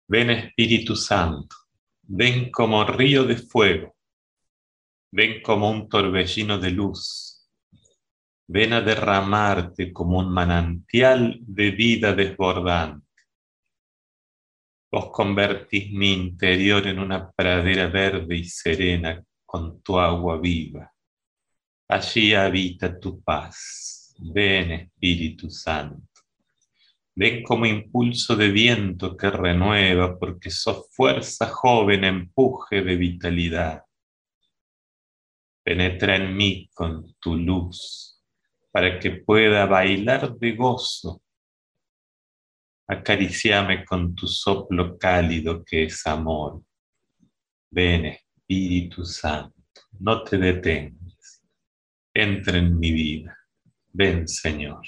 Ven Espíritu Santo, ven como río de fuego, ven como un torbellino de luz, ven a derramarte como un manantial de vida desbordante. Vos convertís mi interior en una pradera verde y serena con tu agua viva. Allí habita tu paz. Ven Espíritu Santo. Ven como impulso de viento que renueva, porque sos fuerza joven, empuje de vitalidad. Penetra en mí con tu luz, para que pueda bailar de gozo. Acariciame con tu soplo cálido que es amor. Ven Espíritu Santo, no te detengas. Entra en mi vida. Ven Señor.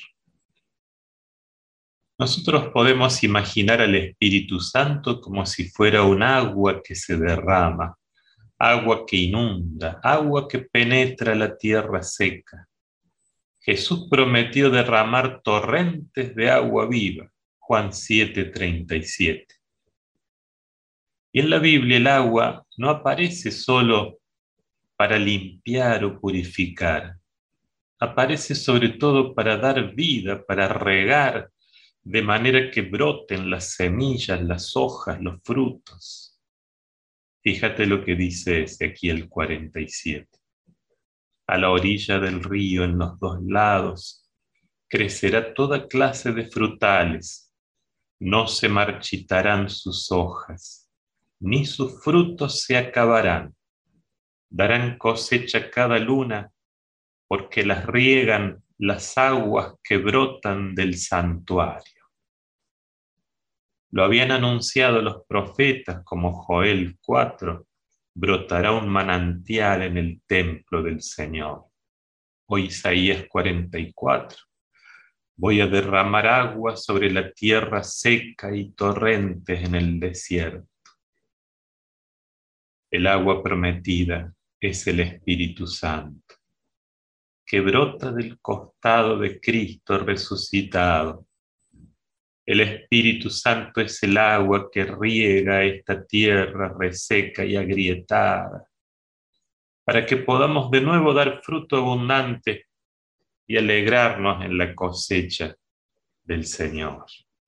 Nosotros podemos imaginar al Espíritu Santo como si fuera un agua que se derrama, agua que inunda, agua que penetra la tierra seca. Jesús prometió derramar torrentes de agua viva, Juan 7:37. Y en la Biblia el agua no aparece solo para limpiar o purificar, aparece sobre todo para dar vida, para regar, de manera que broten las semillas, las hojas, los frutos. Fíjate lo que dice Ezequiel 47. A la orilla del río, en los dos lados, crecerá toda clase de frutales. No se marchitarán sus hojas, ni sus frutos se acabarán. Darán cosecha cada luna, porque las riegan las aguas que brotan del santuario. Lo habían anunciado los profetas como Joel 4, brotará un manantial en el templo del Señor. O Isaías 44, voy a derramar agua sobre la tierra seca y torrentes en el desierto. El agua prometida es el Espíritu Santo, que brota del costado de Cristo resucitado. El Espíritu Santo es el agua que riega esta tierra reseca y agrietada, para que podamos de nuevo dar fruto abundante y alegrarnos en la cosecha del Señor.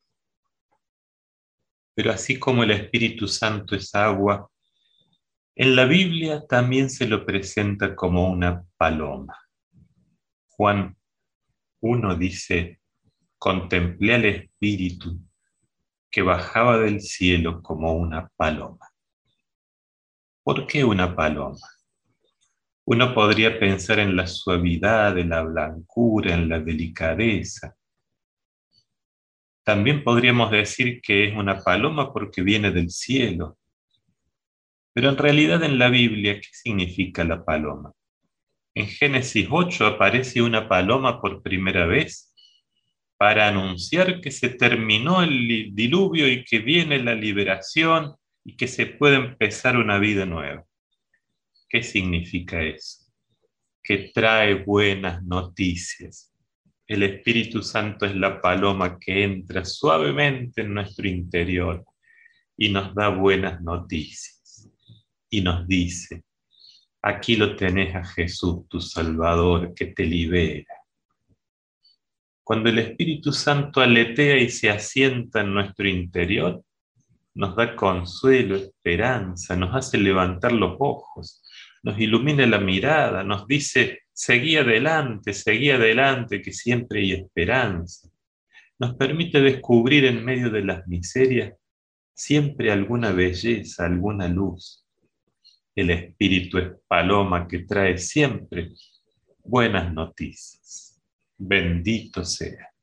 Pero así como el Espíritu Santo es agua, en la Biblia también se lo presenta como una paloma. Juan 1 dice: contemplé al Espíritu que bajaba del cielo como una paloma. ¿Por qué una paloma? Uno podría pensar en la suavidad, en la blancura, en la delicadeza. También podríamos decir que es una paloma porque viene del cielo. Pero en realidad en la Biblia, ¿qué significa la paloma? En Génesis 8 aparece una paloma por primera vez para anunciar que se terminó el diluvio y que viene la liberación y que se puede empezar una vida nueva. ¿Qué significa eso? Que trae buenas noticias. El Espíritu Santo es la paloma que entra suavemente en nuestro interior y nos da buenas noticias. Y nos dice: aquí lo tenés a Jesús, tu Salvador, que te libera. Cuando el Espíritu Santo aletea y se asienta en nuestro interior, nos da consuelo, esperanza, nos hace levantar los ojos, nos ilumina la mirada, nos dice: seguí adelante, que siempre hay esperanza. Nos permite descubrir en medio de las miserias siempre alguna belleza, alguna luz. El Espíritu es paloma que trae siempre buenas noticias. Bendito sea.